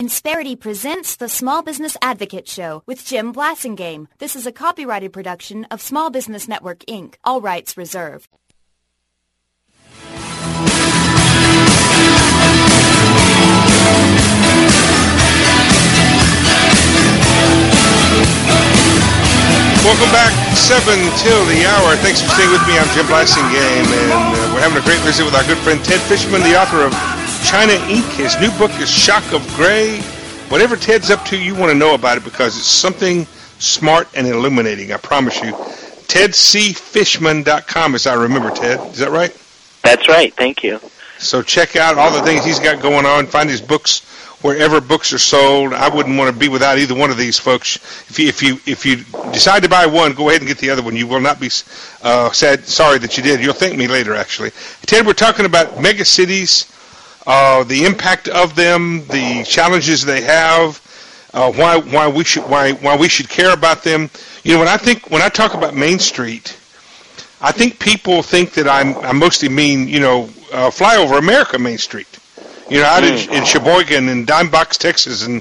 Insperity presents the Small Business Advocate Show with Jim Blasingame. This is a copyrighted production of Small Business Network, Inc., all rights reserved. Welcome back, 7 till the hour. Thanks for staying with me. I'm Jim Blasingame, and we're having a great visit with our good friend Ted Fishman, the author of China Inc. His new book is Shock of Gray. Whatever Ted's up to, you want to know about it because it's something smart and illuminating, I promise you. TedCFishman.com, as I remember, Ted. Is that right? That's right. Thank you. So check out all the things he's got going on. Find his books wherever books are sold. I wouldn't want to be without either one of these folks. If you decide to buy one, go ahead and get the other one. You will not be sorry that you did. You'll thank me later, actually. Ted, we're talking about mega cities, the impact of them, the challenges they have, why we should care about them. You know, when I talk about Main Street, I think people think that I mostly mean, flyover America Main Street. Out in Sheboygan and Dime Box, Texas, and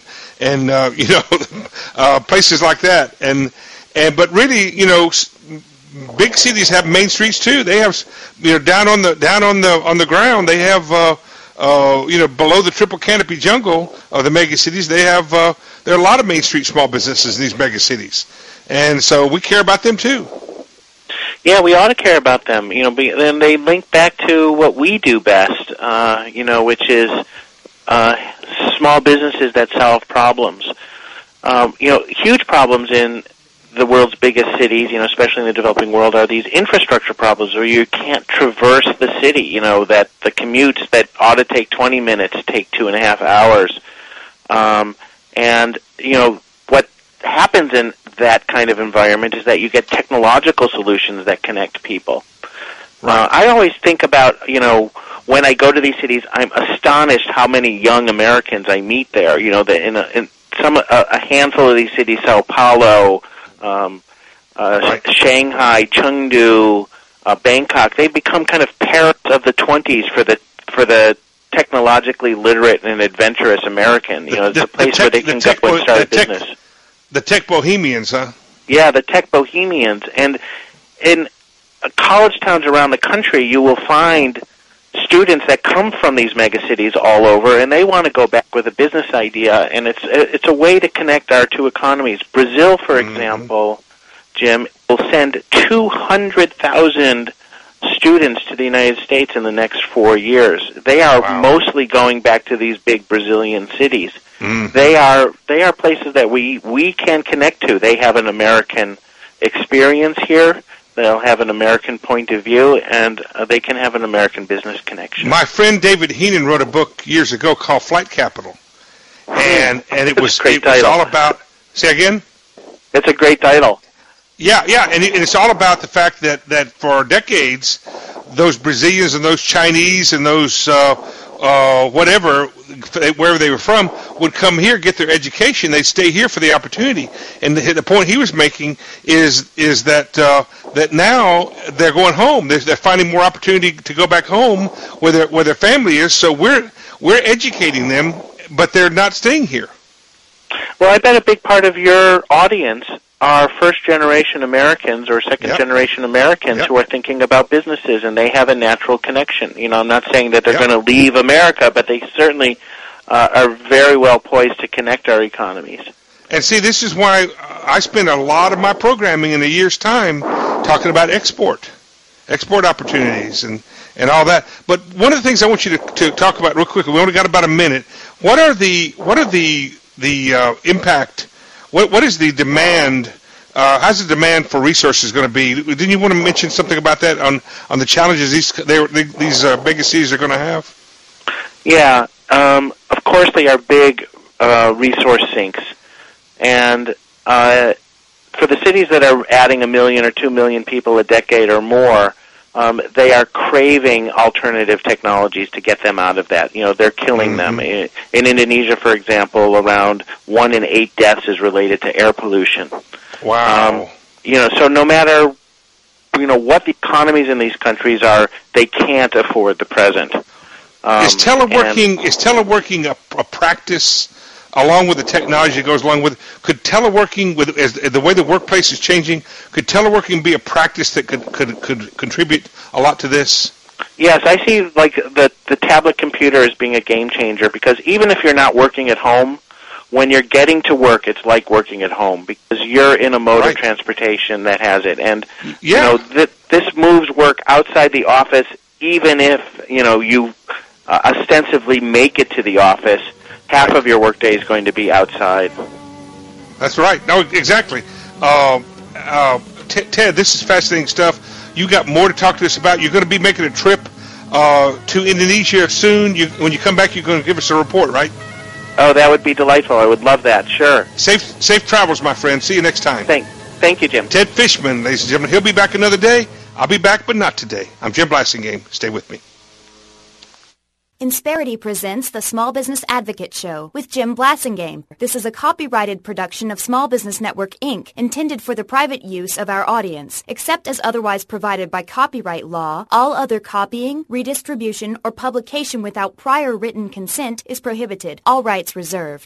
places like that. But really, big cities have main streets too. They have, down on the ground, they have, below the triple canopy jungle of the mega cities, they have, there are a lot of main street small businesses in these mega cities, and so we care about them too. Yeah, we ought to care about them, and they link back to what we do best, which is small businesses that solve problems. Huge problems in the world's biggest cities, especially in the developing world, are these infrastructure problems where you can't traverse the city, that the commutes that ought to take 20 minutes take 2.5 hours. What happens in that kind of environment is that you get technological solutions that connect people. Right. I always think about, when I go to these cities, I'm astonished how many young Americans I meet there. In a handful of these cities, Sao Paulo, Shanghai, Chengdu, Bangkok, they become kind of parents of the 20s for the technologically literate and adventurous American. It's a place where they can go and start a business. The tech bohemians, huh? Yeah, the tech bohemians. And in college towns around the country, you will find students that come from these megacities all over, and they want to go back with a business idea, and it's a way to connect our two economies. Brazil, for example, Jim, will send 200,000 students to the United States in the next 4 years. They are mostly going back to these big Brazilian cities. Mm-hmm. They are places that we can connect to. They have an American experience here. They'll have an American point of view, and they can have an American business connection. My friend David Heenan wrote a book years ago called Flight Capital, and it was all about. Say again. It's a great title. Yeah, and it's all about the fact that for decades, those Brazilians and those Chinese and those wherever they were from, would come here, get their education. They'd stay here for the opportunity. And the point he was making is that that now they're going home. They're finding more opportunity to go back home where their family is. So we're educating them, but they're not staying here. Well, I bet a big part of your audience are first-generation Americans or second-generation Americans who are thinking about businesses, and they have a natural connection. I'm not saying that they're going to leave America, but they certainly are very well poised to connect our economies. And see, this is why I spend a lot of my programming in a year's time talking about export opportunities and all that. But one of the things I want you to talk about real quickly, we only got about a minute. What are the impact? What is the demand? How's the demand for resources going to be? Didn't you want to mention something about that on the challenges these mega cities are going to have? Yeah, of course they are big resource sinks, and for the cities that are adding 1 million or 2 million people a decade or more, they are craving alternative technologies to get them out of that. They're killing them. In Indonesia, for example, around 1 in 8 deaths is related to air pollution. Wow. So no matter, what the economies in these countries are, they can't afford the present. Is teleworking a practice along with the technology that goes along with it. Could teleworking, as the way the workplace is changing, could teleworking be a practice that could contribute a lot to this? Yes, I see like the tablet computer as being a game changer, because even if you're not working at home, when you're getting to work, it's like working at home because you're in a mode of transportation that has it. And you know, this moves work outside the office, even if you ostensibly make it to the office. Half of your workday is going to be outside. That's right. No, exactly. Ted, this is fascinating stuff. You got more to talk to us about. You're going to be making a trip to Indonesia soon. When you come back, you're going to give us a report, right? Oh, that would be delightful. I would love that. Sure. Safe travels, my friend. See you next time. Thank you, Jim. Ted Fishman, ladies and gentlemen. He'll be back another day. I'll be back, but not today. I'm Jim Blasingame. Stay with me. Insperity presents the Small Business Advocate Show with Jim Blasingame. This is a copyrighted production of Small Business Network, Inc., intended for the private use of our audience. Except as otherwise provided by copyright law, all other copying, redistribution, or publication without prior written consent is prohibited. All rights reserved.